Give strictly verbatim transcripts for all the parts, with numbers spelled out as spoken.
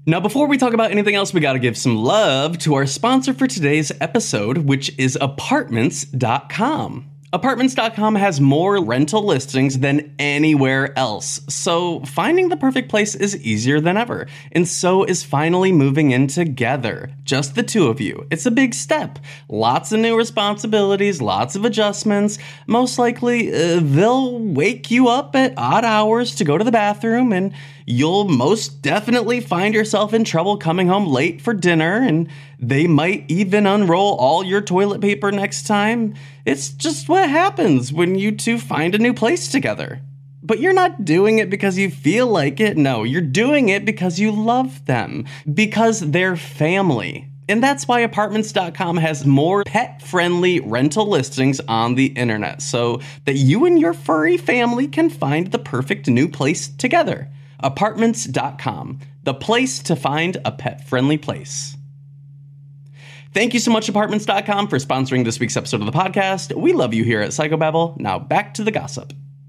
Now, before we talk about anything else, we gotta give some love to our sponsor for today's episode, which is Apartments dot com. Apartments dot com has more rental listings than anywhere else, so finding the perfect place is easier than ever. And so is finally moving in together. Just the two of you. It's a big step. Lots of new responsibilities, lots of adjustments. Most likely, uh, they'll wake you up at odd hours to go to the bathroom, and you'll most definitely find yourself in trouble coming home late for dinner, and they might even unroll all your toilet paper next time. It's just what happens when you two find a new place together. But you're not doing it because you feel like it. No, you're doing it because you love them, because they're family. And that's why Apartments dot com has more pet-friendly rental listings on the internet, so that you and your furry family can find the perfect new place together. Apartments dot com, the place to find a pet-friendly place. Thank you so much, Apartments dot com, for sponsoring this week's episode of the podcast. We love you here at Psychobabble. Now back to the gossip.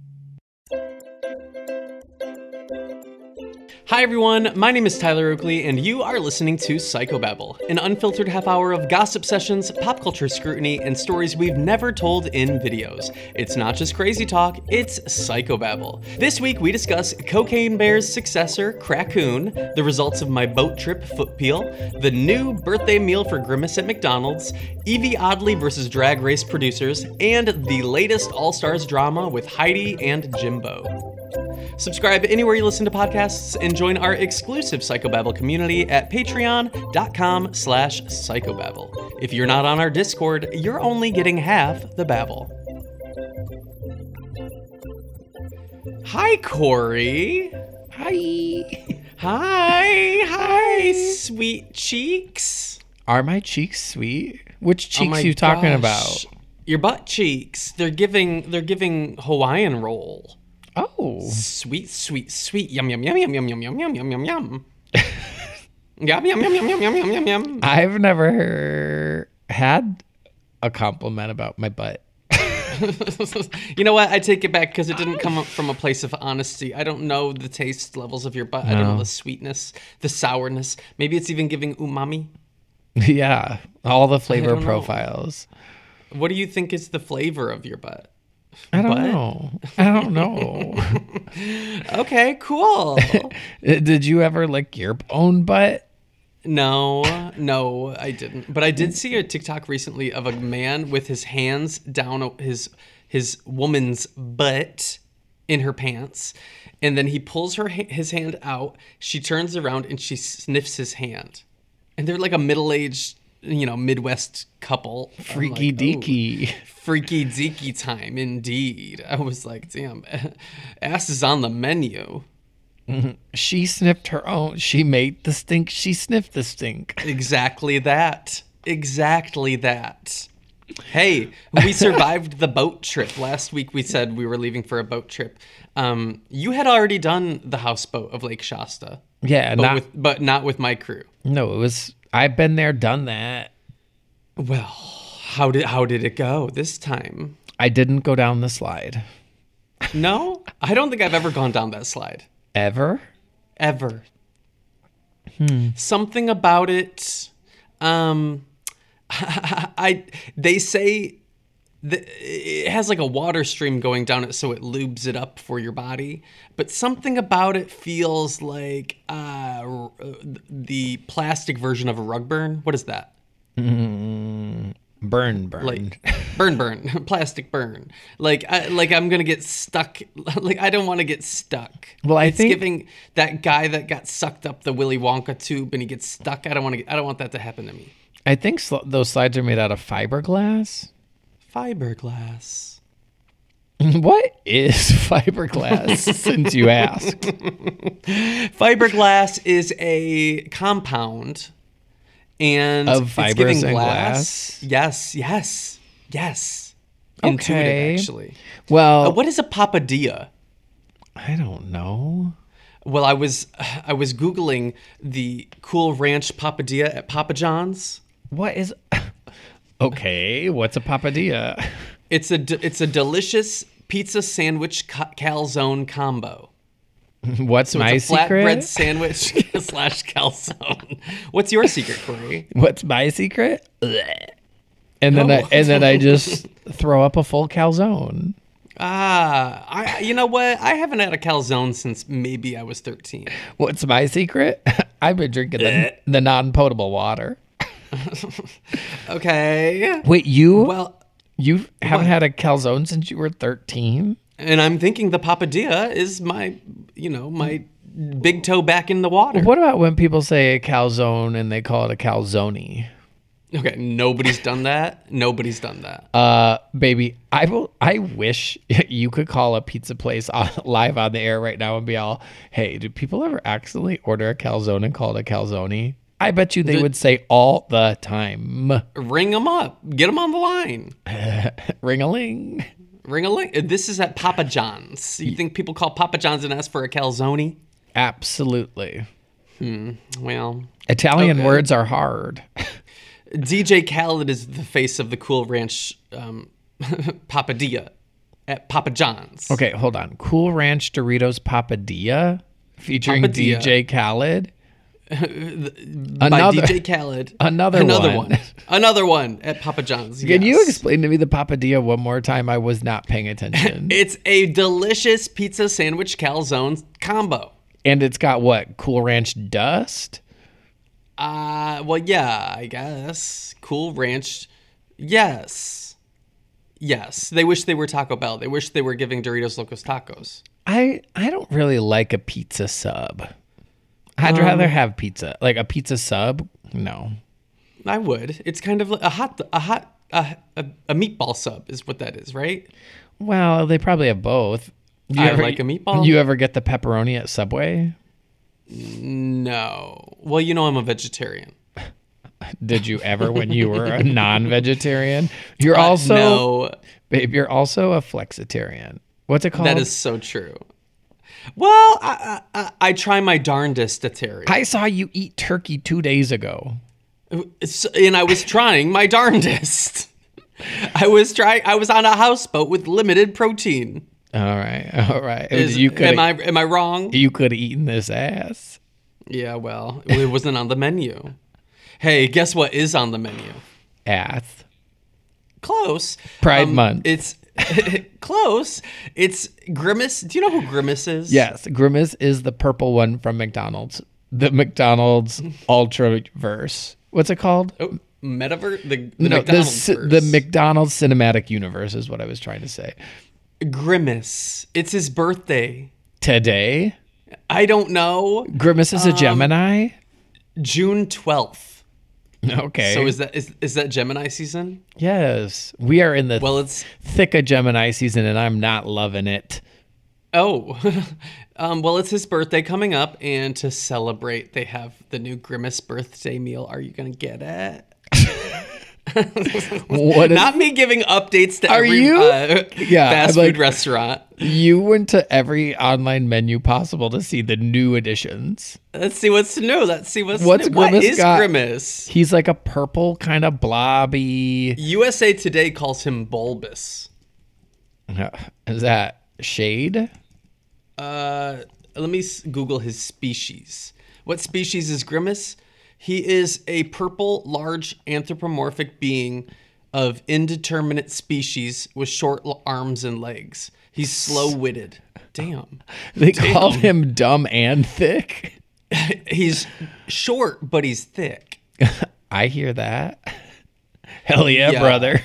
Hi everyone, my name is Tyler Oakley, and you are listening to Psychobabble, an unfiltered half hour of gossip sessions, pop culture scrutiny, and stories we've never told in videos. It's not just crazy talk, it's Psychobabble. This week we discuss Cocaine Bear's successor, Crackoon, the results of my boat trip, Foot Peel, the new birthday meal for Grimace at McDonald's, Evie Oddly versus Drag Race producers, and the latest All-Stars drama with Heidi and Jimbo. Subscribe anywhere you listen to podcasts and join our exclusive Psychobabble community at patreon.com slash psychobabble. If you're not on our Discord, you're only getting half the babble. Hi, Corey. Hi. Hi. Hi, sweet cheeks. Are my cheeks sweet? Which Oh cheeks my you talking gosh. about? Your butt cheeks. They're giving they're giving Hawaiian roll. Oh. Sweet, sweet, sweet. Yum, yum, yum, yum, yum, yum, yum, yum, yum, yum, yum. Yum, yum, yum, yum, yum, yum, yum, yum, yum. I've never had a compliment about my butt. You know what? I take it back because it didn't come up from a place of honesty. I don't know the taste levels of your butt. I don't know No. the sweetness, the sourness. Maybe it's even giving umami. Yeah. All the flavor don't know. profiles. What do you think is the flavor of your butt? I don't Butt? know. I don't know. Okay, cool. Did you ever lick your own butt? No, no, I didn't. But I did see a TikTok recently of a man with his hands down his his woman's butt in her pants, and then he pulls her his hand out. She turns around and she sniffs his hand, and they're like a middle-aged, you know, Midwest couple. I'm Freaky like, deaky. "Ooh, freaky deaky time, indeed." I was like, damn, ass is on the menu. She sniffed her own. She made the stink. She sniffed the stink. Exactly that. Exactly that. Hey, we survived the boat trip. Last week we said we were leaving for a boat trip. Um, you had already done the houseboat of Lake Shasta. Yeah, but, not, with, but not with my crew. no, it was, I've been there, done that. Well, how did how did it go this time? I didn't go down the slide. No? I don't think I've ever gone down that slide. Ever? Ever. Hmm. Something about it. Um, I they say that it has like a water stream going down it, so it lubes it up for your body. But something about it feels like uh, the plastic version of a rug burn. What is that? Mm, burn, burn. Like burn, burn, plastic burn. Like, I, like I'm gonna get stuck. Like I don't want to get stuck. Well, I it's think- giving that guy that got sucked up the Willy Wonka tube and he gets stuck. I don't want to. I don't want that to happen to me. I think sl- those slides are made out of fiberglass. Fiberglass. What is fiberglass, since you asked? Fiberglass is a compound, and Of it's fibers giving and glass. glass? Yes, yes, yes. Okay. Intuitive, actually. Well, Uh, what is a papadilla? I don't know. Well, I was I was Googling the Cool Ranch papadilla at Papa John's. What is... Okay, what's a papadilla? It's a d- it's a delicious pizza sandwich ca- calzone combo. What's So my it's a flatbread secret? sandwich slash calzone. What's your secret, Corey? What's my secret? Blech. And then No. I, and then I just throw up a full calzone. Ah, I. You know what? I haven't had a calzone since maybe I was thirteen. What's my secret? I've been drinking the, the non-potable water. Okay. Wait, you Well, you haven't what? had a calzone since you were thirteen? and I'm thinking the papadilla is my, you know, my big toe back in the water. What about when people say a calzone and they call it a calzone? Okay, nobody's done that. Nobody's done that. Uh, baby, I will. I wish you could call a pizza place on, live on the air right now and be all, "Hey, do people ever accidentally order a calzone and call it a calzone?" I bet you they The- would say all the time. Ring them up. Get them on the line. Ring-a-ling. Ring a ling. This is at Papa John's. You think people call Papa John's and ask for a calzone? Absolutely. Well, Italian Okay. words are hard. D J Khaled is the face of the Cool Ranch um, Papadilla at Papa John's. Okay, hold on. Cool Ranch Doritos Papadilla featuring Papadilla. D J Khaled. By Another- D J Khaled. another another one. one. Another one at Papa John's. Can you yes. explain to me the Papadilla one more time? I was not paying attention. It's a delicious pizza sandwich calzone combo. And it's got what? Cool Ranch dust? Uh, well, yeah, I guess. Cool Ranch. Yes. Yes. They wish they were Taco Bell. They wish they were giving Doritos Locos Tacos. I I don't really like a pizza sub. I'd Um, rather have pizza. Like a pizza sub? No. I would. It's kind of like a hot, a hot, a, a, a meatball sub is what that is, right? Well, they probably have both. Do I like a meatball. You ever get the pepperoni at Subway? No. Well, you know I'm a vegetarian. Did you ever when you were a non-vegetarian? You're Uh, also, no. babe, you're also a flexitarian. What's it called? That is so true. Well, I, I, I, I try my darndest to tarry. I saw you eat turkey two days ago. It's- and I was trying my darndest. I was trying. I was on a houseboat with limited protein. All right, all right. Is, you could am I am I wrong? you could have eaten this ass. Yeah. Well, it wasn't on the menu. Hey, guess what is on the menu? Ass. Close. Pride Um, Month. It's close. It's Grimace. Do you know who Grimace is? Yes, Grimace is the purple one from McDonald's. The McDonald's Ultraverse. What's it called? Oh, Metaverse. The, the no, the, McDonald's. ci- the McDonald's Cinematic Universe is what I was trying to say. Grimace. It's his birthday. Today, I don't know. Grimace is a Um, Gemini. June twelfth. Okay. So is that is is that Gemini season? yes, we are in the Well, it's thick of Gemini season, and I'm not loving it. oh, um, well, it's his birthday coming up, and to celebrate, they have the new Grimace birthday meal. Are you gonna get it? What is, Not me giving updates to Are every you? Uh, Yeah, fast I'm food like- restaurant. you went to every online menu possible to see the new additions. Let's see what's new. Let's see what's What's new. What Grimace is got? Grimace? He's like a purple kind of blobby. U S A Today calls him bulbous. Is that shade? Uh, let me s- Google his species. What species is Grimace? He is a purple, large, anthropomorphic being of indeterminate species with short l- arms and legs. He's slow-witted. Damn. They called him dumb and thick. He's short, but he's thick. I hear that. Hell yeah, Yeah. brother.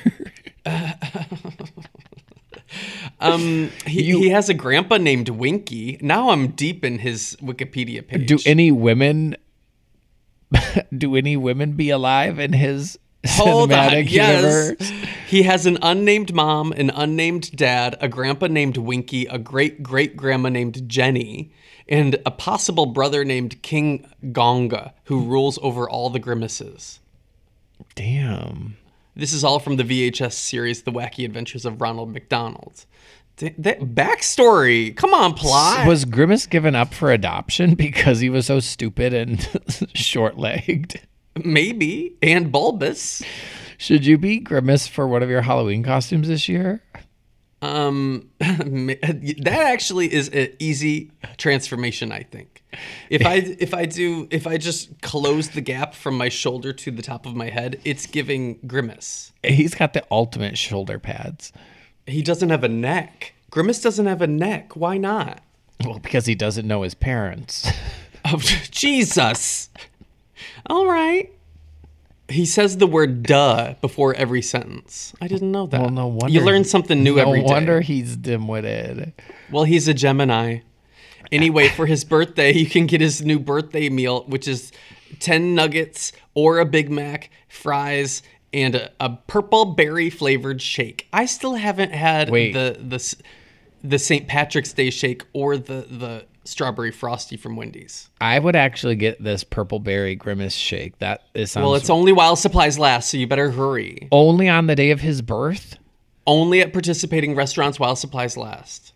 Um, he, You- he has a grandpa named Winky. Now I'm deep in his Wikipedia page. Do any women do any women be alive in his Hold on. cinematic Yes. universe? He has an unnamed mom, an unnamed dad, a grandpa named Winky, a great great grandma named Jenny, and a possible brother named King Gonga, who rules over all the Grimaces. Damn. This is all from the V H S series The Wacky Adventures of Ronald McDonald. Th- That backstory. Come on, plot. Was Grimace given up for adoption because he was so stupid and short-legged? Maybe. And bulbous. Should you be Grimace for one of your Halloween costumes this year? Um, that actually is an easy transformation, I think. If I if I do if I just close the gap from my shoulder to the top of my head, it's giving Grimace. He's got the ultimate shoulder pads. He doesn't have a neck. Grimace doesn't have a neck. Why not? Well, because he doesn't know his parents. Oh, Jesus. All right. He says the word duh before every sentence. I didn't know that. Well, no wonder. You learn something new no every day. No wonder he's dim-witted. Well, he's a Gemini. Anyway, for his birthday, you can get his new birthday meal, which is ten nuggets or a Big Mac, fries, and a, a purple berry flavored shake. I still haven't had Wait. the the the Saint Patrick's Day shake or the the strawberry frosty from Wendy's. I would actually get this purple berry Grimace shake. That is Well, it's only while supplies last, so you better hurry. only on the day of his birth. Only at participating restaurants while supplies last.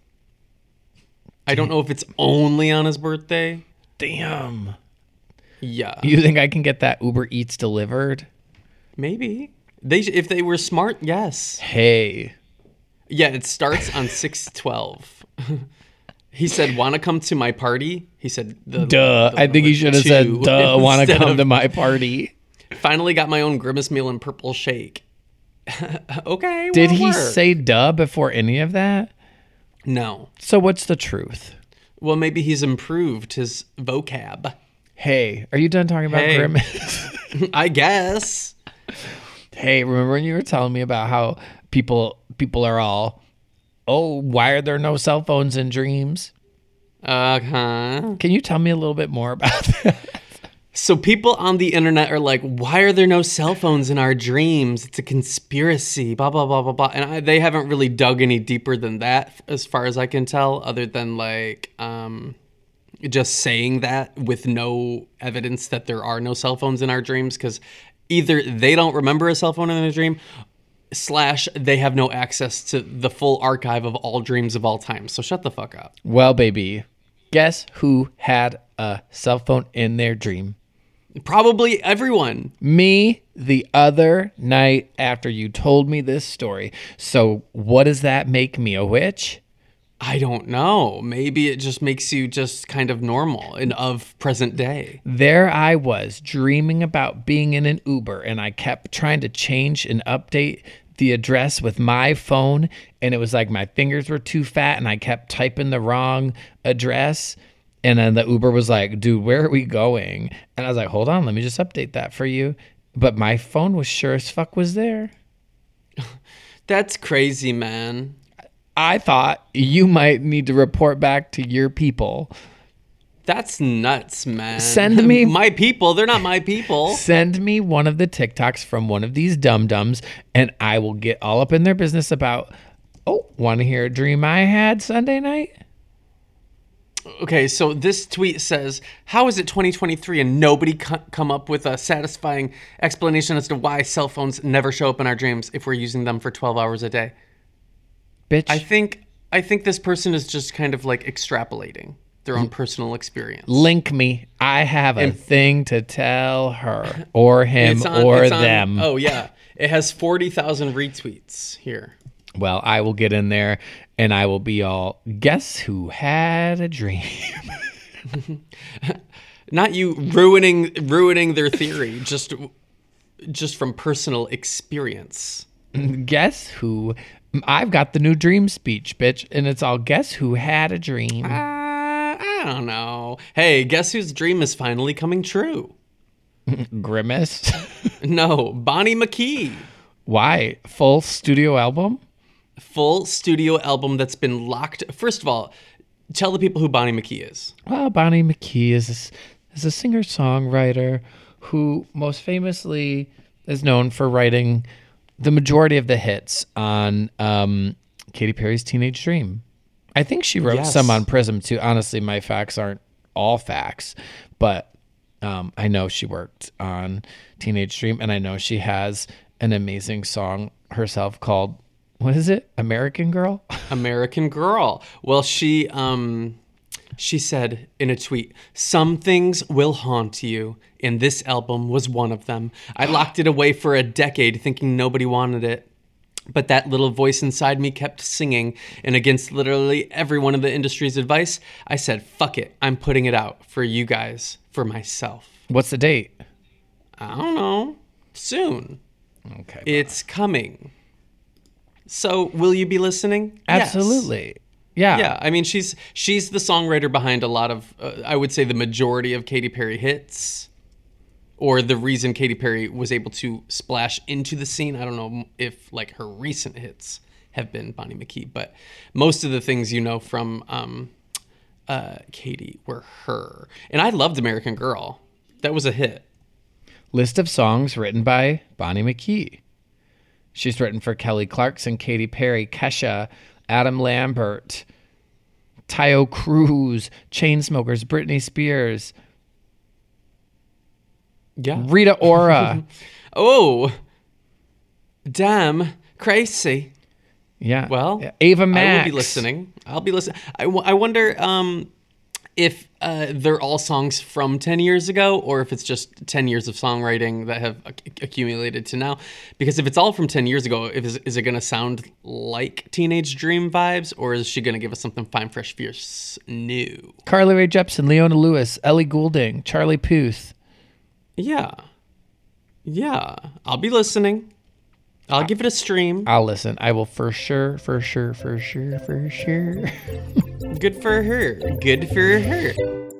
I don't know if it's only on his birthday. Damn. Yeah, You think I can get that Uber Eats delivered? maybe they if they were smart. Yes. Hey. Yeah, it starts on six twelve. He said, "Want to come to my party?" He said, the, Duh. the I think he number should have said, two duh, want to instead come of, to my party. Finally got my own Grimace meal and purple shake. Okay. Did well, he work. say duh before any of that? No. So what's the truth? Well, maybe he's improved his vocab. Hey, are you done talking about Hey. Grimace? I guess. Hey, remember when you were telling me about how people people are all, oh, why are there no cell phones in dreams? Uh-huh. Can you tell me a little bit more about that? So people on the internet are like, why are there no cell phones in our dreams? It's a conspiracy, blah, blah, blah, blah, blah. And I, they haven't really dug any deeper than that, as far as I can tell, other than like um, just saying that with no evidence that there are no cell phones in our dreams, because either they don't remember a cell phone in a dream, slash they have no access to the full archive of all dreams of all time. So shut the fuck up. Well, baby, guess who had a cell phone in their dream? Probably everyone. Me the other night after you told me this story. So what does that make me, a witch? I don't know. Maybe it just makes you just kind of normal and of present day. There I was dreaming about being in an Uber, and I kept trying to change and update the address with my phone, and it was like my fingers were too fat and I kept typing the wrong address. And then the Uber was like, dude, where are we going? And I was like, hold on, let me just update that for you. But my phone was sure as fuck was there. That's crazy, man. I thought you might need to report back to your people. That's nuts, man. Send me- my people. They're not my people. Send me one of the TikToks from one of these dum-dums, and I will get all up in their business about, oh, want to hear a dream I had Sunday night? Okay, so this tweet says, how is it twenty twenty-three and nobody co- come up with a satisfying explanation as to why cell phones never show up in our dreams if we're using them for twelve hours a day? Bitch. I think I think this person is just kind of like extrapolating their own personal experience. Link me. I have a And- thing to tell her or him It's on- or it's on- them. Oh, yeah. It has forty thousand retweets here. Well, I will get in there and I will be all, guess who had a dream? Not you ruining ruining their theory just just from personal experience. Guess who? I've got the new dream speech, bitch. And it's all, guess who had a dream? Uh, I don't know. Hey, guess whose dream is finally coming true? Grimace. No, Bonnie McKee. Why? Full studio album? Full studio album that's been locked. First of all, tell the people who Bonnie McKee is. Well, Bonnie McKee is a, is a singer-songwriter who most famously is known for writing the majority of the hits on um, Katy Perry's Teenage Dream. I think she wrote Yes. some on Prism too. Honestly, my facts aren't all facts, but um, I know she worked on Teenage Dream, and I know she has an amazing song herself called, what is it? American Girl? American Girl. Well, she um she said in a tweet, "Some things will haunt you, and this album was one of them. I locked it away for a decade thinking nobody wanted it. But that little voice inside me kept singing, and against literally everyone in the industry's advice, I said, fuck it, I'm putting it out for you guys, for myself. What's the date? I don't know. Soon. Okay. It's coming. So, will you be listening? Absolutely. Yes. Yeah. Yeah, I mean, she's she's the songwriter behind a lot of, uh, I would say the majority of Katy Perry hits. Or the reason Katy Perry was able to splash into the scene. I don't know if like her recent hits have been Bonnie McKee, but most of the things you know from um, uh, Katy were her. And I loved American Girl. That was a hit. List of songs written by Bonnie McKee. She's written for Kelly Clarkson, Katy Perry, Kesha, Adam Lambert, Tayo Cruz, Chainsmokers, Britney Spears, Yeah. Rita Ora. Oh, damn, crazy. Yeah. Well, Ava Max. I will be listening. I'll be listening. I, w- I wonder um, if uh, they're all songs from ten years ago or if it's just ten years of songwriting that have ac- accumulated to now. Because if it's all from ten years ago, if, is, is it going to sound like Teenage Dream vibes, or is she going to give us something fine, fresh, fierce, new? Carly Rae Jepsen, Leona Lewis, Ellie Goulding, Charlie Puth. Yeah. Yeah. I'll be listening. I'll give it a stream. I'll listen. I will for sure, for sure, for sure, for sure. Good for her. Good for her.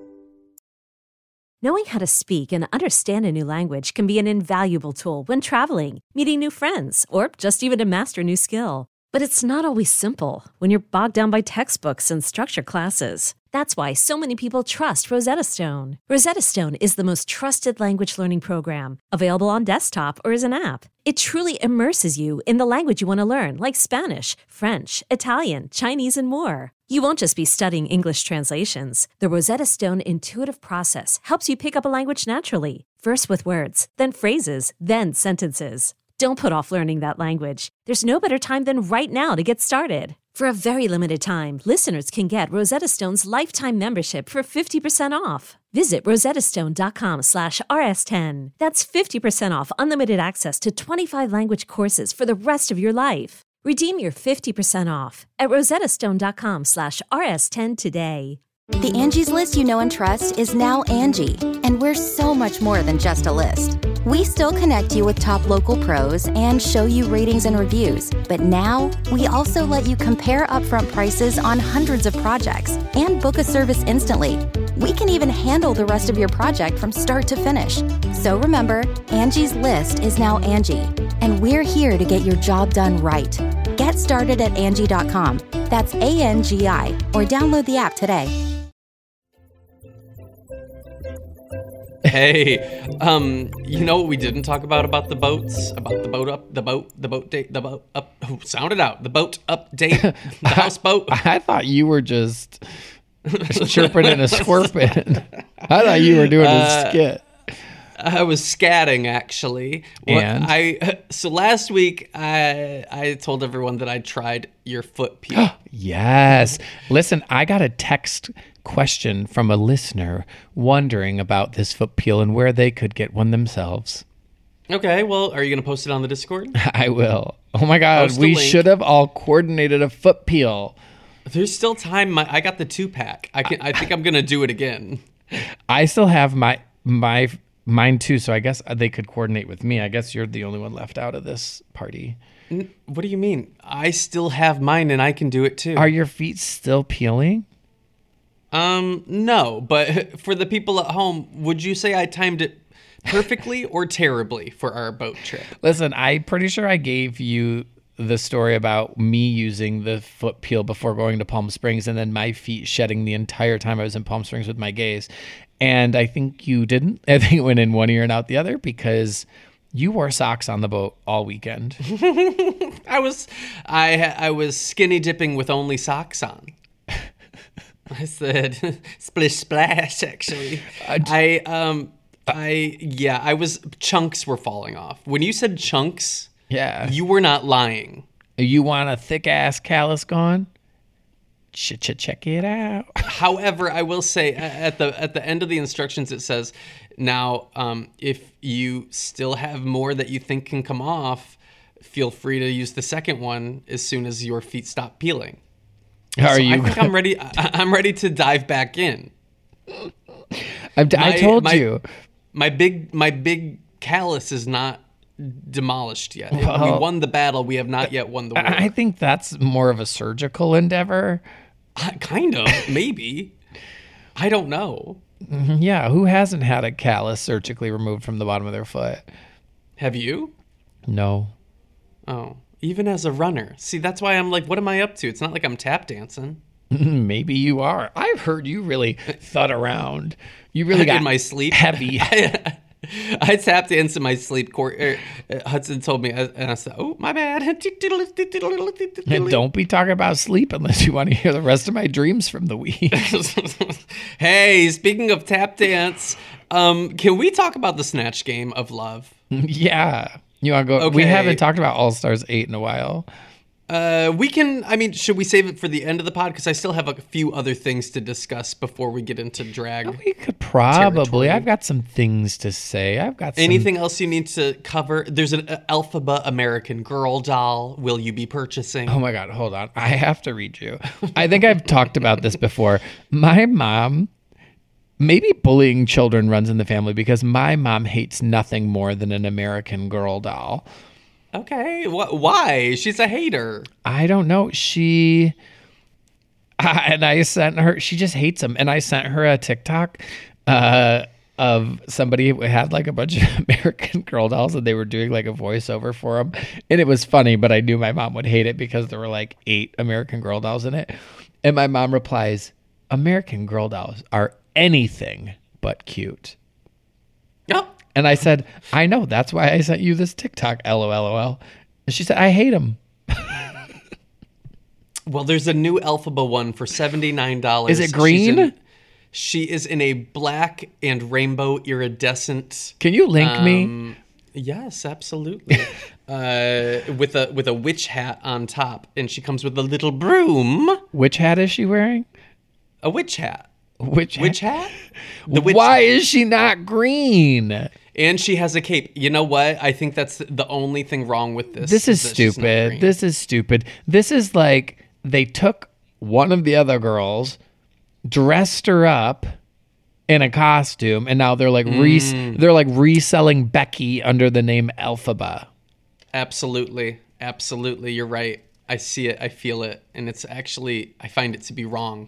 Knowing how to speak and understand a new language can be an invaluable tool when traveling, meeting new friends, or just even to master a new skill. But it's not always simple when you're bogged down by textbooks and structure classes. That's why so many people trust Rosetta Stone. Rosetta Stone is the most trusted language learning program, available on desktop or as an app. It truly immerses you in the language you want to learn, like Spanish, French, Italian, Chinese, and more. You won't just be studying English translations. The Rosetta Stone intuitive process helps you pick up a language naturally, first with words, then phrases, then sentences. Don't put off learning that language. There's no better time than right now to get started. For a very limited time, listeners can get Rosetta Stone's lifetime membership for fifty percent off. Visit rosettastone.com slash rs10. That's fifty percent off unlimited access to twenty-five language courses for the rest of your life. Redeem your fifty percent off at rosettastone.com slash rs10 today. The Angie's List you know and trust is now Angie, and we're so much more than just a list. We still connect you with top local pros and show you ratings and reviews, but now we also let you compare upfront prices on hundreds of projects and book a service instantly. We can even handle the rest of your project from start to finish. So remember, Angie's List is now Angie, and we're here to get your job done right. Get started at Angie dot com. That's A N G I, or download the app today. Hey, um, you know what we didn't talk about about the boats? About the boat up, the boat, the boat date, the boat up. Oh, sound it out. The boat update, the houseboat. I thought you were just chirping and a squirping. I thought you were doing Uh, a skit. I was scatting actually. What And? I so last week I I told everyone that I tried your foot peel. Yes. Listen, I got a text question from a listener wondering about this foot peel and where they could get one themselves. Okay, well, are you gonna post it on the Discord? I will. Oh my God, Post a we link. should have all coordinated a foot peel. There's still time. My, I got the two pack. I can. I think I'm gonna do it again. I still have my my mine too, so I guess they could coordinate with me. I guess you're the only one left out of this party. N- What do you mean? I still have mine, and I can do it too. Are your feet still peeling? Um, no, but for the people at home, would you say I timed it perfectly or terribly for our boat trip? Listen, I'm pretty sure I gave you the story about me using the foot peel before going to Palm Springs and then my feet shedding the entire time I was in Palm Springs with my gays. And I think you didn't. I think it went in one ear and out the other because you wore socks on the boat all weekend. I was, I, I was skinny dipping with only socks on. I said, splish splash, actually. I, um, I, yeah, I was, chunks were falling off. When you said chunks, Yeah. you were not lying. You want a thick ass callus gone? Ch- ch- check it out. However, I will say a- at the at the end of the instructions, it says, now, um, if you still have more that you think can come off, feel free to use the second one as soon as your feet stop peeling. Are so you? I think I'm ready. I, I'm ready to dive back in. I'm t- My- I told my- you. My big, my big callus is not demolished yet. we Well, won the battle. We have not yet won the war. I I think that's more of a surgical endeavor. Uh, kind of, maybe. I don't know. Yeah, who hasn't had a callus surgically removed from the bottom of their foot? Have you? No. Oh, even as a runner. See, that's why I'm like, what am I up to? It's not like I'm tap dancing. Maybe you are. I've heard you really thud around. You really got in my sleep. heavy. I tap dance in my sleep. Cor- er, uh, Hudson told me, uh, and I said, "Oh, my bad." And don't be talking about sleep unless you want to hear the rest of my dreams from the week. Hey, speaking of tap dance, um, can we talk about the Snatch Game of Love? Yeah. You want to go? We Okay. haven't talked about All Stars eight in a while. Uh, we can. I mean, should we save it for the end of the pod? Because I still have a few other things to discuss before we get into drag. We could probably. Territory. I've got some things to say. I've got some, Anything else you need to cover? There's an uh, Elphaba American Girl doll. Will you be purchasing? Oh my God, hold on. I have to read you. I think I've talked about this before. My mom, maybe bullying children runs in the family because my mom hates nothing more than an American Girl doll. Okay. Wh- why? She's a hater. I don't know. She, uh, and I sent her, she just hates them. And I sent her a TikTok uh, of somebody who had like a bunch of American Girl dolls and they were doing like a voiceover for them. And it was funny, but I knew my mom would hate it because there were like eight American Girl dolls in it. And my mom replies, American Girl dolls are anything but cute. Oh. And I said, I know. That's why I sent you this TikTok. LOL. And she said, I hate them. Well, there's a new Elphaba one for seventy-nine dollars. Is it green? She's in, she is in a black and rainbow iridescent. Can you link me? Um, yes, absolutely. uh, with a with a witch hat on top, and she comes with a little broom. Which hat is she wearing? A witch hat. Which Witch hat? The witch Why is she not green? And she has a cape. You know what? I think that's the only thing wrong with this. This is that she's not stupid. green. This is stupid. This is like they took one of the other girls, dressed her up in a costume, and now they're like res- Mm. they're like reselling Becky under the name Elphaba. Absolutely. Absolutely. You're right. I see it. I feel it. And it's actually, I find it to be wrong.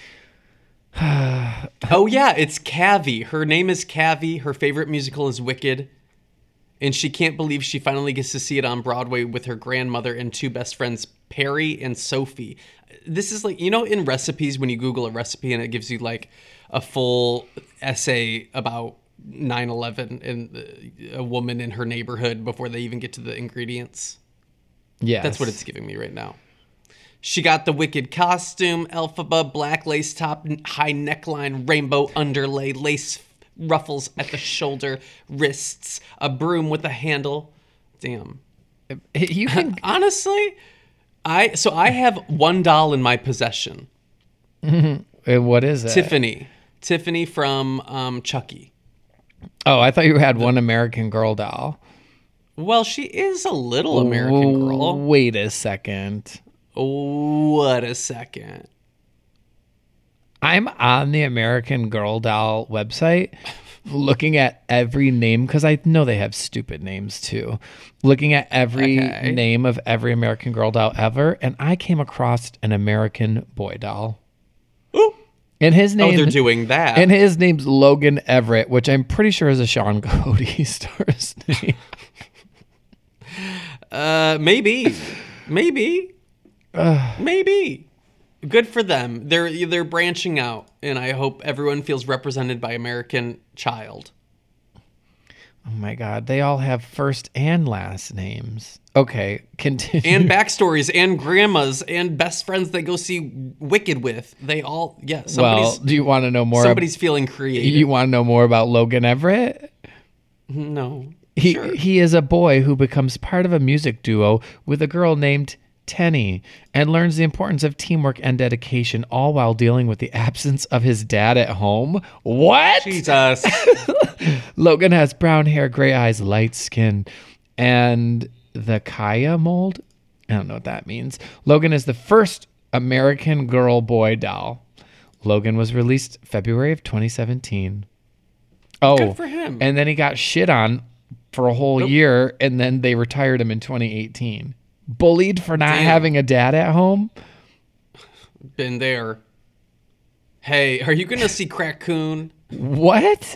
Oh, yeah. It's Cavi. Her name is Cavi. Her favorite musical is Wicked. And she can't believe she finally gets to see it on Broadway with her grandmother and two best friends, Perry and Sophie. This is like, you know, in recipes, when you Google a recipe and it gives you like a full essay about nine eleven and a woman in her neighborhood before they even get to the ingredients. Yeah, That's what it's giving me right now. She got the Wicked costume, Elphaba, black lace top, high neckline, rainbow underlay, lace ruffles at the shoulder, wrists, a broom with a handle. Damn. You can Honestly, I so I have one doll in my possession. Uh, what is it? Tiffany. Tiffany from um, Chucky. Oh, I thought you had one American Girl doll. Well, she is a little American Girl. Wait a second. What a second. I'm on the American Girl doll website looking at every name because I know they have stupid names too. Looking at every Okay. name of every American Girl doll ever, and I came across an American Boy doll. Ooh. And his name Oh, they're doing that. And his name's Logan Everett, which I'm pretty sure is a Sean Cody star's name. Uh, maybe, maybe, maybe. Good for them. They're they're branching out, and I hope everyone feels represented by American Child. Oh my God, they all have first and last names. Okay, continue. And backstories, and grandmas, and best friends they go see Wicked with. They all, yeah. well, Somebody's, do you want to know more? somebody's feeling creative. You want to know more about Logan Everett? no, He sure. he is a boy who becomes part of a music duo with a girl named Tenny and learns the importance of teamwork and dedication, all while dealing with the absence of his dad at home. What? Jesus. Logan has brown hair, gray eyes, light skin, and the Kaya mold. I don't know what that means. Logan is the first American girl boy doll. Logan was released February of twenty seventeen. Oh, Good for him. And then he got shit on for a whole Nope. year, and then they retired him in twenty eighteen. Bullied for not Damn. having a dad at home. Been there. Hey, are you going to see Crackoon? What?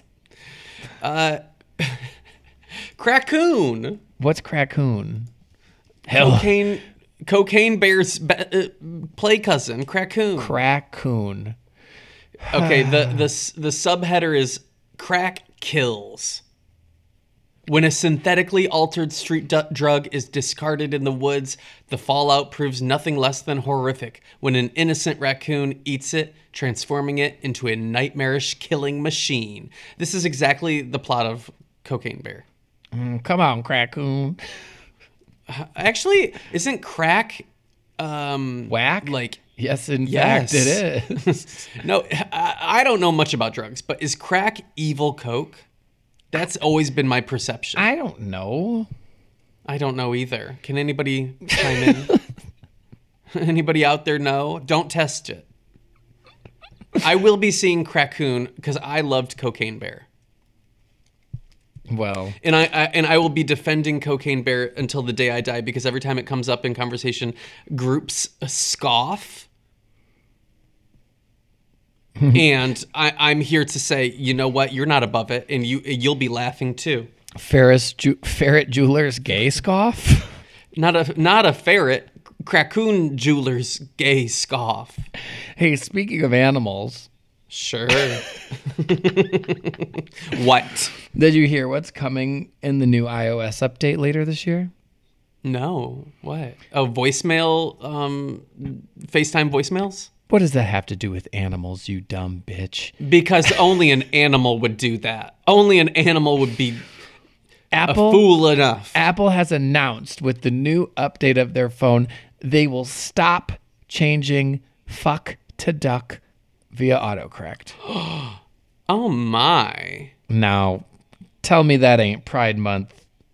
Crackoon. What's Crackoon? Hell, Cocaine, cocaine Bear's be- uh, play cousin, Crackoon. Crackoon. Okay, the, the, s- the subheader is Crack Kills. When a synthetically altered street du- drug is discarded in the woods, the fallout proves nothing less than horrific when an innocent raccoon eats it, transforming it into a nightmarish killing machine. This is exactly the plot of Cocaine Bear. Mm, come on, Crackoon. Actually, isn't crack um Whack? like Yes, in Yes. fact, it is. no, I, I don't know much about drugs, but is crack evil coke? That's always been my perception. I, I don't know. don't know either. Can anybody chime in? Anybody out there know? Don't test it. I will be seeing Crackoon because I loved Cocaine Bear. Well, And I, I and I will be defending Cocaine Bear until the day I die because every time it comes up in conversation, groups scoff. And I, I'm here to say, you know what? You're not above it, and you you'll be laughing too. Ferris Ju- Ferret Jewelers gay scoff. Not a not a ferret. Crackoon Jewelers gay scoff. Hey, speaking of animals, Sure. What? did you hear what's coming in the new iOS update later this year? No. What? Oh, voicemail. Um, FaceTime voicemails. What does that have to do with animals, you dumb bitch? Because only an animal would do that. Only an animal would be a Apple fool enough. Apple has announced with the new update of their phone, they will stop changing fuck to duck via autocorrect. Oh my. Now, tell me that ain't Pride Month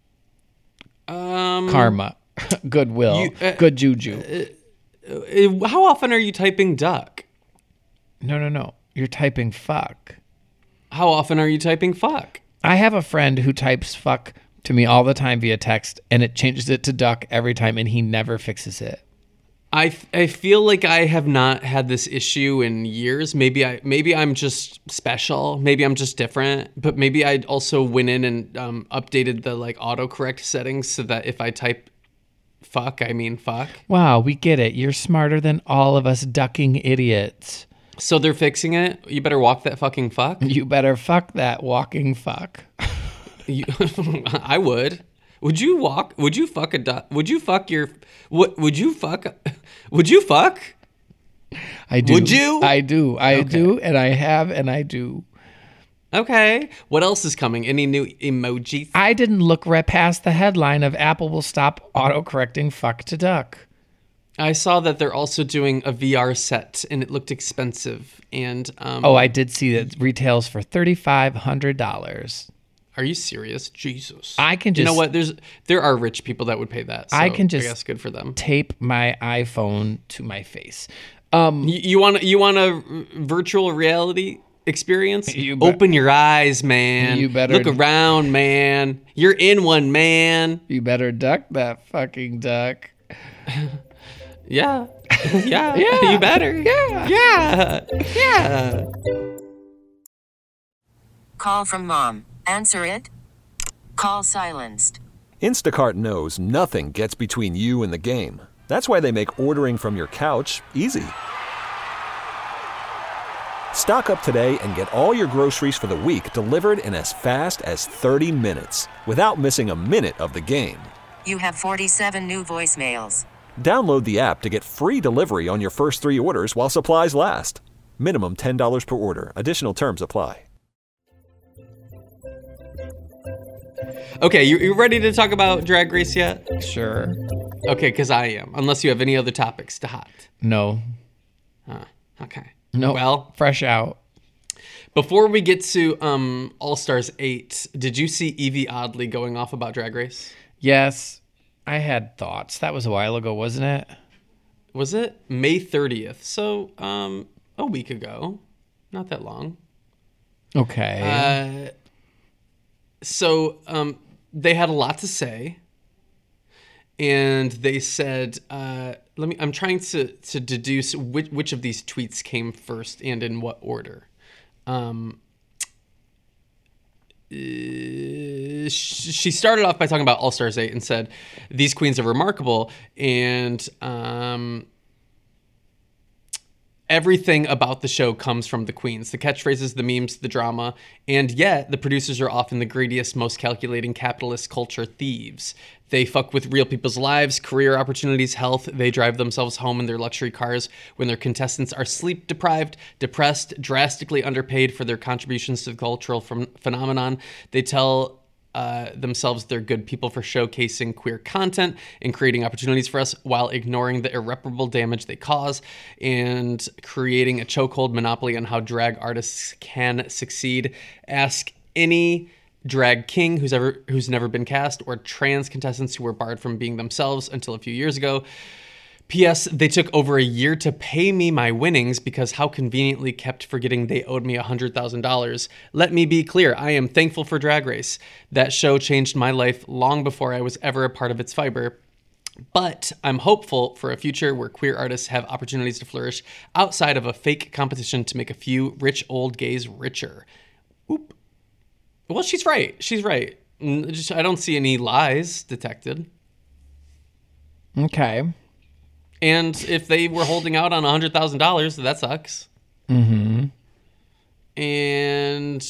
Um, karma, goodwill, You, uh, good juju. uh, how often are you typing duck? No, no, no. You're typing fuck. How often are you typing fuck? I have a friend who types fuck to me all the time via text, and it changes it to duck every time, and he never fixes it. I, f- I feel like I have not had this issue in years. Maybe I maybe I'm just special. Maybe I'm just different. But maybe I also went in and um, updated the like autocorrect settings so that if I type fuck, I mean fuck. Wow, we get it. You're smarter than all of us ducking idiots. So they're fixing it. You better walk that fucking fuck. You better fuck that walking fuck. You, I would. Would you walk? Would you fuck a duck? Would you fuck your? What? Would you fuck? Would you fuck? I do. Would you? I do. I do, and I have, and I do. Okay. What else is coming? Any new emojis? I didn't look right past the headline of Apple will stop autocorrecting fuck to duck. I saw that they're also doing a V R set, and it looked expensive. And um, Oh, I did see that it retails for thirty-five hundred dollars. are you serious? Jesus. I can You know just- what? There's there are rich people that would pay that. So I can just- I guess good for them. Tape my iPhone to my face. Um, You, you want you want a virtual reality experience? You be- Open your eyes, man. You better- look around, man. You're in one, man. you better duck that fucking duck. Yeah. Yeah. Yeah. You better. Yeah. Yeah. Yeah. Call from mom. Answer it. Call silenced. Instacart knows nothing gets between you and the game. That's why they make ordering from your couch easy. Stock up today and get all your groceries for the week delivered in as fast as thirty minutes without missing a minute of the game. You have forty-seven new voicemails. Download the app to get free delivery on your first three orders while supplies last. Minimum ten dollars per order. Additional terms apply. Okay, you, you ready to talk about Drag Race yet? Sure. Okay, because I am. Unless you have any other topics to hot. No. Huh. Okay. No. Well, fresh out. before we get to um, All Stars eight, did you see Evie Oddly going off about Drag Race? Yes. I had thoughts. That was a while ago, wasn't it? Was it May thirtieth? So, um, a week ago, not that long. Okay. Uh, so, um, they had a lot to say, and they said, uh, "Let me." I'm trying to to deduce which which of these tweets came first and in what order. Um, uh, she started off by talking about All Stars eight and said, "These queens are remarkable," and um, everything about the show comes from the queens. The catchphrases, the memes, the drama, and yet the producers are often the greediest, most calculating capitalist culture thieves. They fuck with real people's lives, career opportunities, health. They drive themselves home in their luxury cars when their contestants are sleep deprived, depressed, drastically underpaid for their contributions to the cultural ph- phenomenon. They tell uh, themselves they're good people for showcasing queer content and creating opportunities for us while ignoring the irreparable damage they cause and creating a chokehold monopoly on how drag artists can succeed. Ask any drag king who's ever who's never been cast, or trans contestants who were barred from being themselves until a few years ago. P S. They took over a year to pay me my winnings because how conveniently kept forgetting they owed me one hundred thousand dollars. Let me be clear, I am thankful for Drag Race. That show changed my life long before I was ever a part of its fiber. But I'm hopeful for a future where queer artists have opportunities to flourish outside of a fake competition to make a few rich old gays richer. Oop. Well, she's right. She's right. Just, I don't see any lies detected. Okay. And if they were holding out on one hundred thousand dollars, that sucks. Mm-hmm. And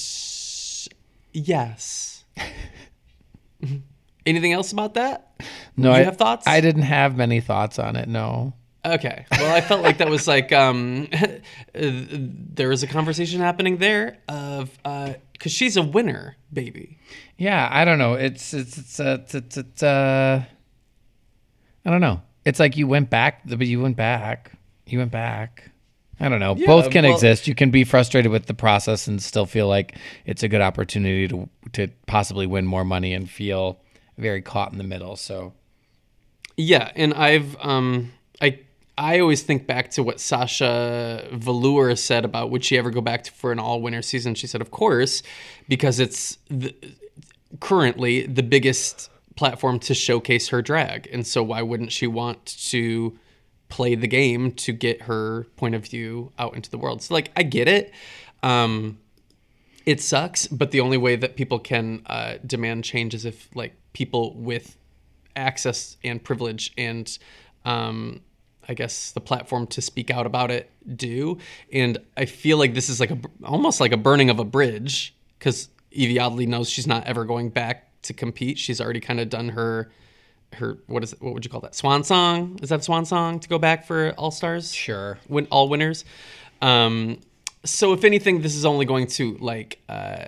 yes. Anything else about that? No, you I have thoughts? I didn't have many thoughts on it, no. Okay. Well, I felt like that was like, um, there was a conversation happening there of, uh, cause she's a winner, baby. Yeah, I don't know. It's, it's, it's, uh, it's, it's, it's uh, I don't know. It's like you went back, but you went back. You went back. I don't know. Yeah, Both can well, exist. You can be frustrated with the process and still feel like it's a good opportunity to to possibly win more money and feel very caught in the middle. So, yeah, and I've um I I always think back to what Sasha Velour said about would she ever go back to, for an all-winner season. She said, of course, because it's the, currently the biggest platform to showcase her drag, and so why wouldn't she want to play the game to get her point of view out into the world? So like, I get it. Um, it sucks, but the only way that people can uh, demand change is if like people with access and privilege and um, I guess the platform to speak out about it do. And I feel like this is like a almost like a burning of a bridge, because Evie Oddly knows she's not ever going back to compete. She's already kind of done her her what is it, what would you call that, swan song? Is that a swan song to go back for All Stars? Sure. Win all winners. Um, so if anything, this is only going to like uh,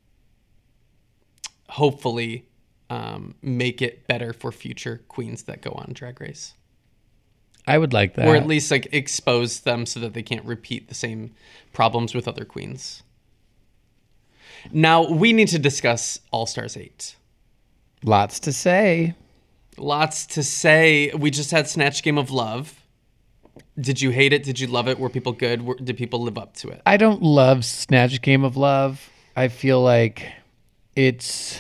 hopefully um, make it better for future queens that go on Drag Race. I would like that. Or at least like expose them so that they can't repeat the same problems with other queens. Now we need to discuss All Stars eight. Lots to say. Lots to say. We just had Snatch Game of Love. Did you hate it? Did you love it? Were people good? Were, did people live up to it? I don't love Snatch Game of Love. I feel like it's...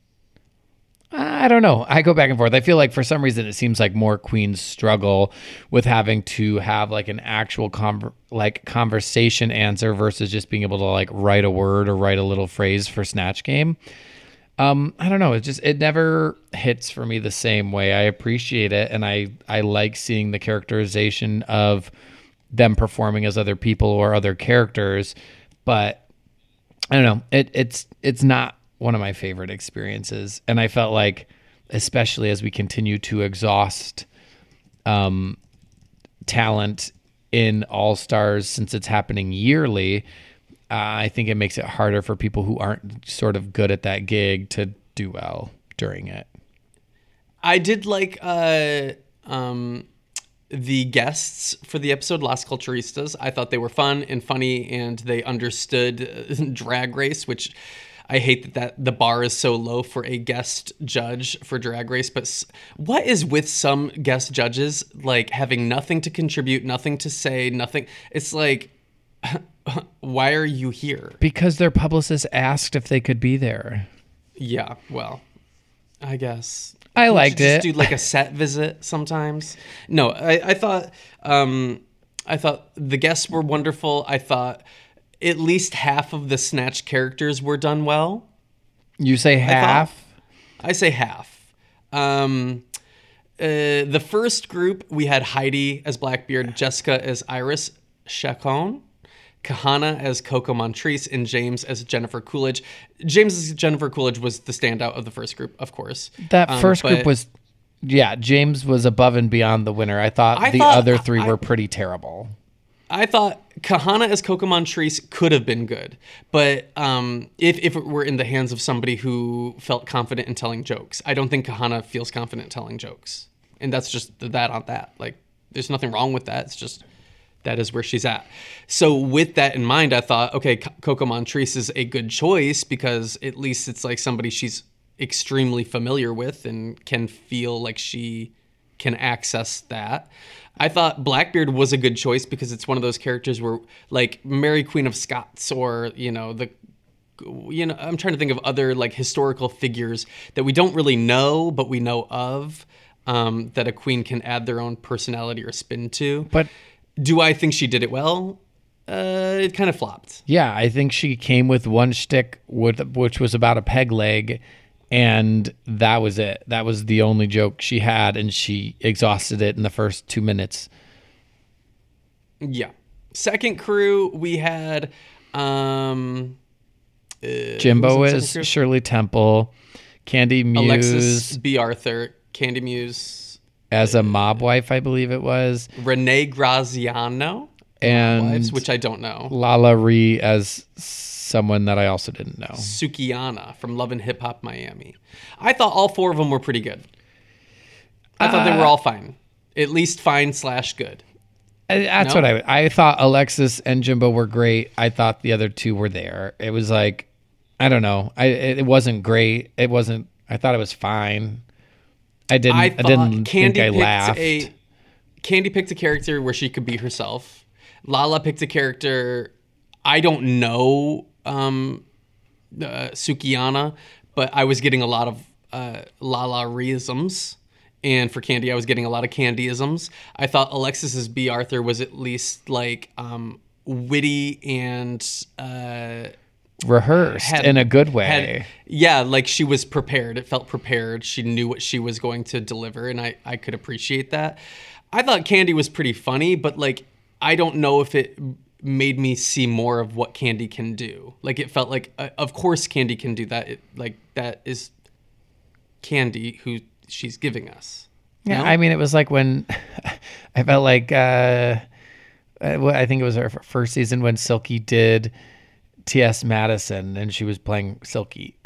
I don't know. I go back and forth. I feel like for some reason it seems like more queens struggle with having to have like an actual con- like conversation answer versus just being able to like write a word or write a little phrase for Snatch Game. Um, I don't know. It just it never hits for me the same way. I appreciate it, and I I like seeing the characterization of them performing as other people or other characters, but I don't know. It it's it's not one of my favorite experiences. And I felt like, especially as we continue to exhaust um, talent in All Stars, since it's happening yearly, uh, I think it makes it harder for people who aren't sort of good at that gig to do well during it. I did like uh, um, the guests for the episode, Las Culturistas. I thought they were fun and funny, and they understood Drag Race, which I hate that, that the bar is so low for a guest judge for Drag Race. But s- what is with some guest judges, like having nothing to contribute, nothing to say, nothing? It's like, why are you here? Because their publicist asked if they could be there. Yeah, well, I guess. I You liked should it. Just do like a set visit sometimes. No, I, I thought um, I thought the guests were wonderful. I thought at least half of the Snatch characters were done well. You say half? I say half. Um, uh, the first group, we had Heidi as Blackbeard, Jessica as Iris Chacon, Kahana as Coco Montrese, and James as Jennifer Coolidge. James as Jennifer Coolidge was the standout of the first group, of course. That Um, first group but was, yeah, James was above and beyond the winner. I thought I the thought- other three I- were pretty terrible. I thought Kahana as Coco Montrese could have been good, but um, if if it were in the hands of somebody who felt confident in telling jokes, I don't think Kahana feels confident telling jokes, and that's just that on that. Like, there's nothing wrong with that. It's just that is where she's at. So with that in mind, I thought, okay, C- Coco Montrese is a good choice because at least it's like somebody she's extremely familiar with and can feel like she can access that. I thought Blackbeard was a good choice because it's one of those characters where, like Mary Queen of Scots, or you know the, you know I'm trying to think of other like historical figures that we don't really know but we know of, um, that a queen can add their own personality or spin to. But do I think she did it well? Uh, it kind of flopped. yeah, I think she came with one shtick, with, which was about a peg leg, and that was it. That was the only joke she had, and she exhausted it in the first two minutes. Yeah. Second crew, we had um, uh, Jimbo who was in is second crew? Shirley Temple, Candy Muse Alexis B. Arthur, Candy Muse, as a mob wife, I believe it was, Renee Graziano, and wives, which I don't know. Lala Ree as someone that I also didn't know. Sukiana from Love and Hip Hop Miami. I thought all four of them were pretty good. I thought they were all fine. At least fine slash good. Uh, That's No? what I I thought. Alexis and Jimbo were great. I thought the other two were there. It was like, I don't know. I it wasn't great. It wasn't. I thought it was fine. I didn't. I, I thought didn't Candy think I picked laughed. a Candy picked a character where she could be herself. Lala picked a character I don't know, um, uh, Sukiana, but I was getting a lot of uh, Lala-reisms. And for Candy, I was getting a lot of Candyisms. I thought Alexis's B. Arthur was at least like um, witty and uh, Rehearsed had- in a good way. had- yeah, like she was prepared. It felt prepared. She knew what she was going to deliver, and I, I could appreciate that. I thought Candy was pretty funny, but like I don't know if it made me see more of what Candy can do. Like it felt like, uh, of course, Candy can do that. It, like that is Candy who she's giving us. Yeah, No? I mean, it was like when I felt like uh, uh, well, I think it was our first season when Silky did T S Madison, and she was playing Silky.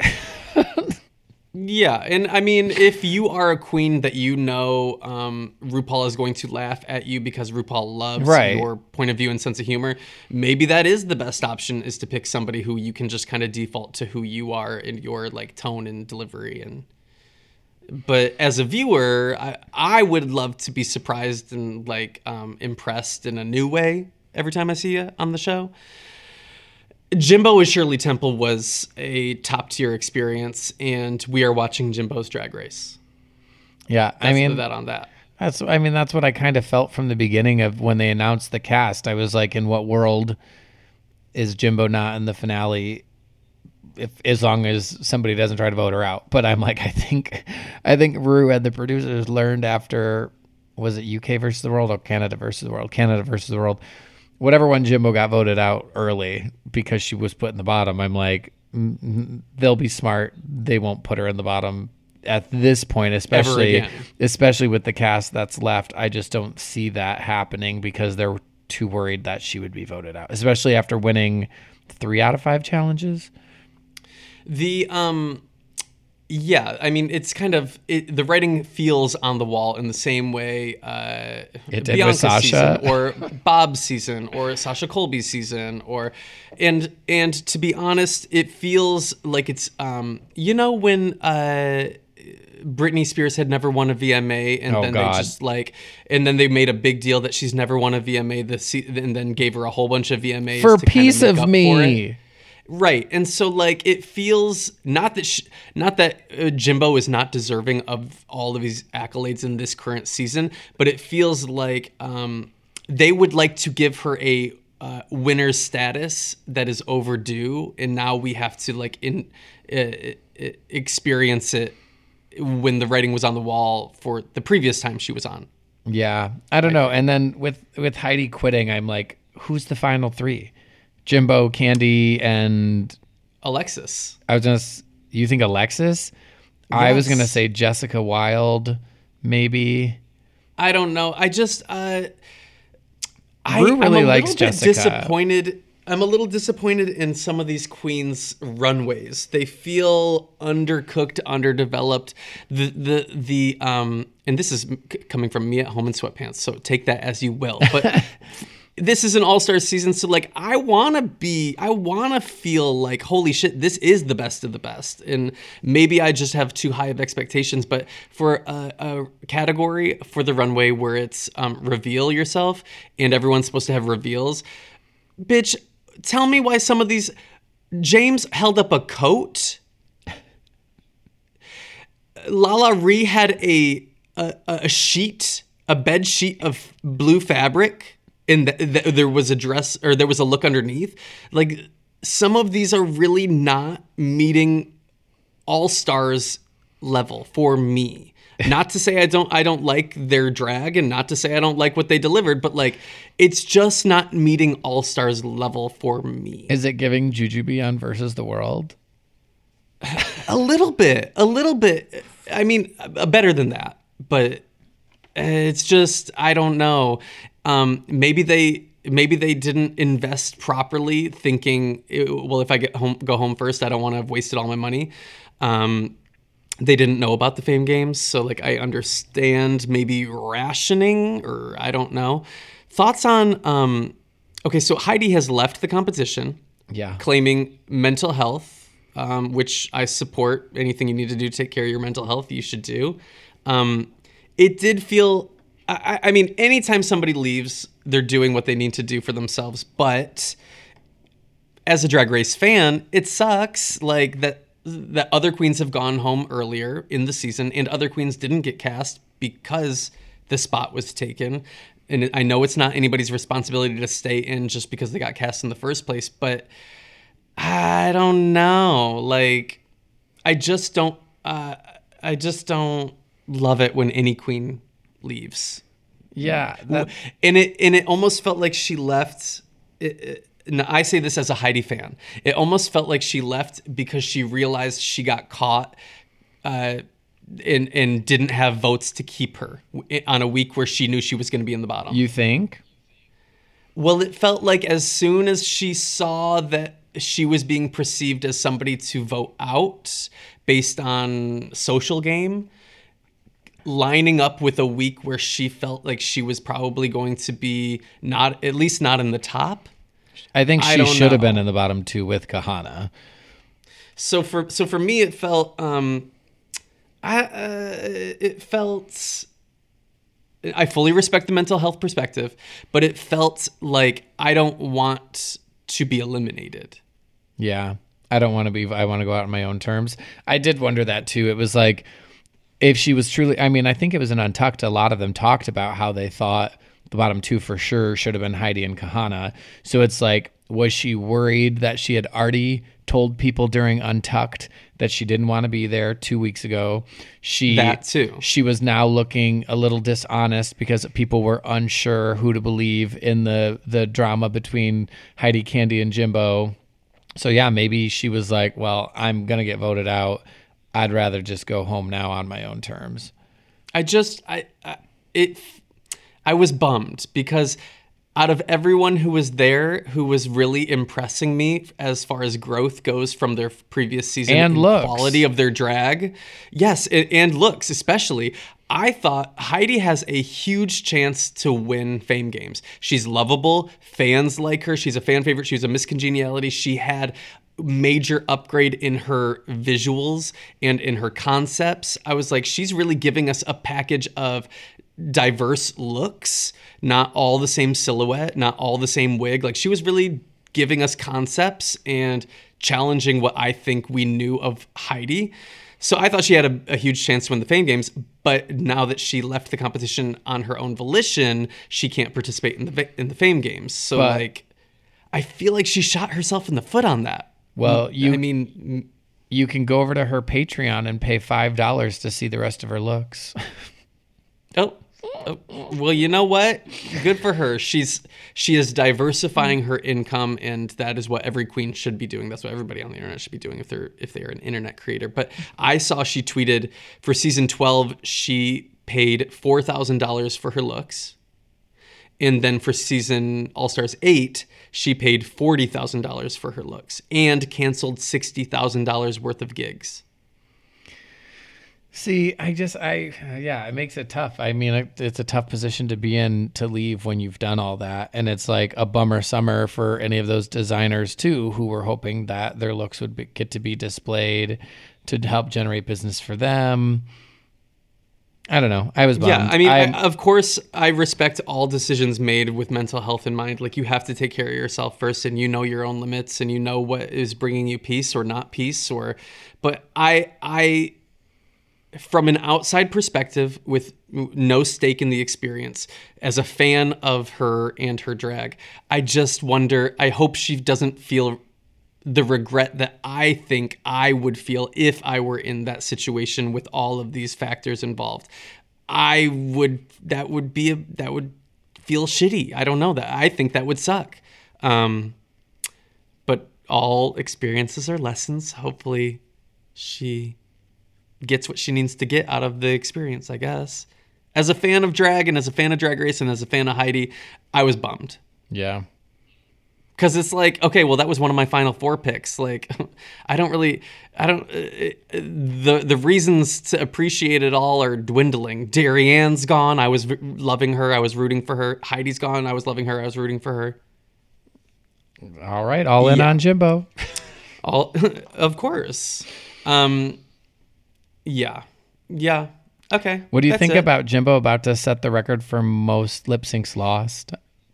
Yeah, and I mean, if you are a queen that you know um, RuPaul is going to laugh at you because RuPaul loves Right. your point of view and sense of humor, maybe that is the best option, is to pick somebody who you can just kind of default to who you are in your like tone and delivery. And but as a viewer, I, I would love to be surprised and like um, impressed in a new way every time I see you on the show. Jimbo as Shirley Temple was a top tier experience, and we are watching Jimbo's Drag Race. Yeah, I That's mean, the that on that. That's I mean that's what I kind of felt from the beginning of when they announced the cast. I was like, in what world is Jimbo not in the finale? If as long as somebody doesn't try to vote her out. But I'm like, I think I think Rue and the producers learned after, was it U K versus the world or Canada versus the world? Canada versus the world. Whatever one, Jimbo got voted out early because she was put in the bottom. I'm like, mm, they'll be smart. They won't put her in the bottom at this point, especially again. especially with the cast that's left. I just don't see that happening because they're too worried that she would be voted out, especially after winning three out of five challenges. The um, Yeah, I mean, it's kind of it, the writing feels on the wall in the same way uh, It did with Bianca's Sasha. season or Bob's season or Sasha Colby's season, or and and to be honest, it feels like it's um, you know when uh, Britney Spears had never won a V M A, and Oh, then God. they just like, and then they made a big deal that she's never won a V M A this se- and then gave her a whole bunch of V M As For to kind Piece make of up for Me. it. Right. And so like it feels not that sh- not that uh, Jimbo is not deserving of all of these accolades in this current season, but it feels like um, they would like to give her a uh, winner's status that is overdue, and now we have to like in uh, uh, experience it when the writing was on the wall for the previous time she was on. Yeah, I don't know. And then with with Heidi quitting, I'm like, who's the final three? Jimbo, Candy, and Alexis. I was gonna. s- You think Alexis? I was Yes. gonna say Jessica Wilde, maybe. I don't know. I just uh I, Rue really I'm a likes little bit Jessica. disappointed. I'm a little disappointed in some of these queens' runways. They feel undercooked, underdeveloped. The the the um and this is c- coming from me at home in sweatpants, so take that as you will. But this is an all-star season, so like I want to be I want to feel like holy shit, this is the best of the best. And maybe I just have too high of expectations, but for a, a category for the runway where it's um, reveal yourself and everyone's supposed to have reveals, bitch, tell me why some of these James held up a coat. Lala Ree had a a, a sheet, a bed sheet of blue fabric. And th- th- there was a dress, or there was a look underneath. Like some of these are really not meeting all stars level for me. Not to say I don't, I don't like their drag, and not to say I don't like what they delivered, but like it's just not meeting all stars level for me. Is it giving Jujubee on Versus the World? A little bit, a little bit. I mean, uh, better than that, but it's just I don't know. Um, maybe they maybe they didn't invest properly, thinking, well, if I get home, go home first, I don't want to have wasted all my money. Um, they didn't know about the Fame Games, so like I understand maybe rationing, or I don't know. Thoughts on? Um, okay, so Heidi has left the competition, Yeah. claiming mental health, um, which I support. Anything you need to do to take care of your mental health, you should do. Um, it did feel. I, I mean, anytime somebody leaves, they're doing what they need to do for themselves. But as a Drag Race fan, it sucks like that that other queens have gone home earlier in the season, and other queens didn't get cast because the spot was taken. And I know it's not anybody's responsibility to stay in just because they got cast in the first place, but I don't know. Like, I just don't. Uh, I just don't love it when any queen leaves. Yeah. That, And it and it almost felt like she left. It, it, and I say this as a Heidi fan. It almost felt like she left because she realized she got caught, uh, and and didn't have votes to keep her on a week where she knew she was going to be in the bottom. you think? Well, it felt like as soon as she saw that she was being perceived as somebody to vote out based on social game, lining up with a week where she felt like she was probably going to be not, at least not in the top. I think I she don't should have know. been in the bottom two with Kahana. So for so for me, it felt um, I uh, it felt. I fully respect the mental health perspective, but it felt like I don't want to be eliminated. Yeah. I don't want to be, I want to go out on my own terms. I did wonder that too. It was like, if she was truly, I mean, I think it was in Untucked, a lot of them talked about how they thought the bottom two for sure should have been Heidi and Kahana. So it's like, was she worried that she had already told people during Untucked that she didn't want to be there two weeks ago? She That too. She was now looking a little dishonest because people were unsure who to believe in the the drama between Heidi, Candy, and Jimbo. So yeah, maybe she was like, well, I'm gonna get voted out. I'd rather just go home now on my own terms. I just I, I it I was bummed because out of everyone who was there, who was really impressing me as far as growth goes from their previous season and looks. quality of their drag. Yes, and, and looks especially. I thought Heidi has a huge chance to win Fame Games. She's lovable. Fans like her. She's a fan favorite. She was a Miss Congeniality. She had major upgrade in her visuals and in her concepts. I was like, she's really giving us a package of diverse looks, not all the same silhouette, not all the same wig. Like, she was really giving us concepts and challenging what I think we knew of Heidi. So I thought she had a, a huge chance to win the Fame Games, but now that she left the competition on her own volition, she can't participate in the in the Fame Games. So but, like, I feel like she shot herself in the foot on that. Well, you I mean, you can go over to her Patreon and pay five dollars to see the rest of her looks. oh, oh, well, you know what? Good for her. She's she is diversifying her income, and that is what every queen should be doing. That's what everybody on the internet should be doing if they're if they're an internet creator. But I saw she tweeted for season twelve, she paid four thousand dollars for her looks. And then for season All Stars eight, she paid forty thousand dollars for her looks and canceled sixty thousand dollars worth of gigs. See, I just, I, yeah, it makes it tough. I mean, it's a tough position to be in to leave when you've done all that. And it's like a bummer summer for any of those designers too, who were hoping that their looks would be, get to be displayed to help generate business for them. I don't know. I was bummed. Yeah, I mean, I, of course, I respect all decisions made with mental health in mind. Like, you have to take care of yourself first, and you know your own limits, and you know what is bringing you peace or not peace. Or, but I, I, from an outside perspective, with no stake in the experience, as a fan of her and her drag, I just wonder. I hope she doesn't feel the regret that I think I would feel if I were in that situation with all of these factors involved. I would, that would be, a, that would feel shitty. I don't know that. I think that would suck. Um, but all experiences are lessons. Hopefully she gets what she needs to get out of the experience, I guess. As a fan of drag and as a fan of Drag Race and as a fan of Heidi, I was bummed. Yeah. Because it's like, okay, well, that was one of my final four picks. Like, I don't really, I don't, uh, the the reasons to appreciate it all are dwindling. Darianne's gone. I was loving her. I was rooting for her. Heidi's gone. I was loving her. I was rooting for her. All right. All in yeah. on Jimbo. All, of course. Um, yeah. Yeah. Okay. What do you That's think it. about Jimbo about to set the record for most lip syncs lost?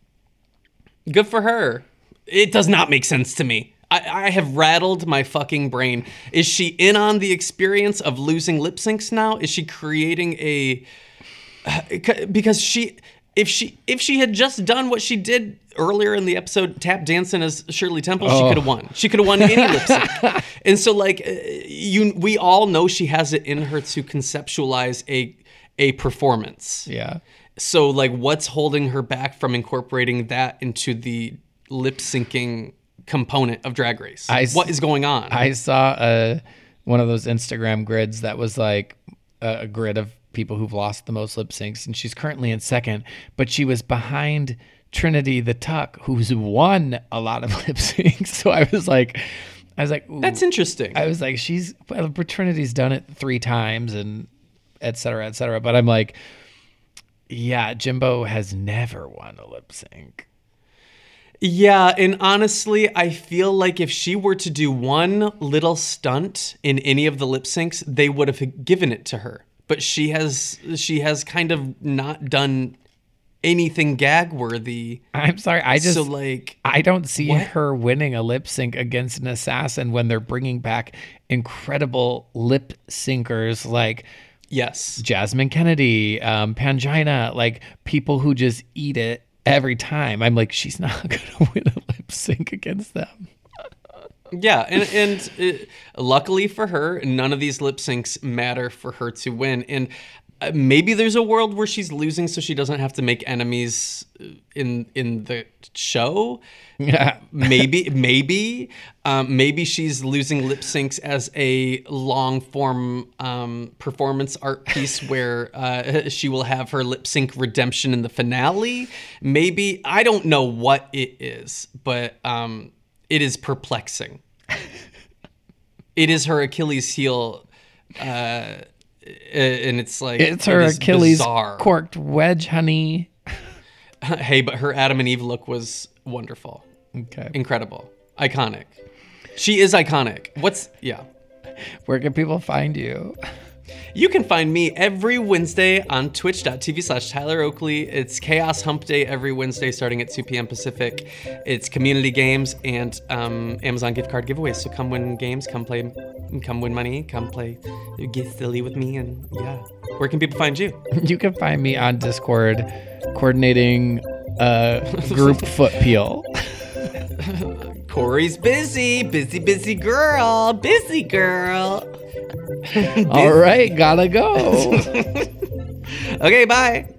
Good for her. It does not make sense to me. I, I have rattled my fucking brain. Is she in on the experience of losing lip syncs now? Is she creating a... Because she... If she if she had just done what she did earlier in the episode, tap dancing as Shirley Temple, oh. she could have won. She could have won any lip sync. And so, like, you, we all know she has it in her to conceptualize a a performance. Yeah. So, like, what's holding her back from incorporating that into the lip syncing component of Drag Race? I, what is going on? I saw a, one of those Instagram grids that was like a, a grid of people who've lost the most lip syncs, and she's currently in second, but she was behind Trinity the Tuck, who's won a lot of lip syncs. So I was like, I was like, ooh. That's interesting. I was like, she's, well, Trinity's done it three times, and et cetera, et cetera. But I'm like, yeah, Jimbo has never won a lip sync. Yeah, and honestly, I feel like if she were to do one little stunt in any of the lip syncs, they would have given it to her. But she has she has kind of not done anything gag worthy. I'm sorry, I just so like I don't see what? her winning a lip sync against an assassin when they're bringing back incredible lip syncers like yes, Jasmine Kennedy, um, Pangina, like people who just eat it every time. I'm like, she's not gonna win a lip sync against them. Yeah, and and uh, luckily for her, none of these lip syncs matter for her to win. And uh, maybe there's a world where she's losing so she doesn't have to make enemies in in the show. Yeah. maybe, maybe, um, maybe she's losing lip syncs as a long form um, performance art piece where uh, she will have her lip sync redemption in the finale. Maybe, I don't know what it is, but um, it is perplexing. It is her Achilles heel, uh, and it's like it's her it Achilles bizarre. corked wedge, honey. Hey, but her Adam and Eve look was wonderful. Okay. Incredible. Iconic. She is iconic. What's, yeah. Where can people find you? You can find me every Wednesday on twitch.tv slash Tyler Oakley. It's Chaos Hump Day every Wednesday starting at two p.m. Pacific. It's community games and um, Amazon gift card giveaways. So come win games, come play, come win money, come play, get silly with me, and yeah. Where can people find you? You can find me on Discord coordinating a group foot peel. Corey's busy, busy, busy girl, busy girl. All right, gotta go. Okay, bye.